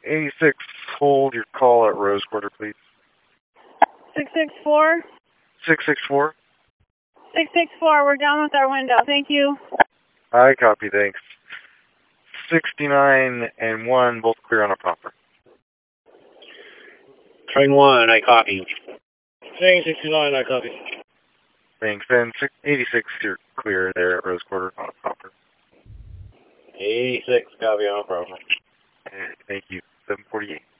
86, hold your call at Rose Quarter, please. 664? 664? 664, we're done with our window. Thank you. I copy, thanks. 69 and 1, both clear on a popper. Train 1, I copy. Train 69, I copy. Thanks. And 86, you're clear there at Rose Quarter on a popper. 86, copy on a popper. Thank you. 748.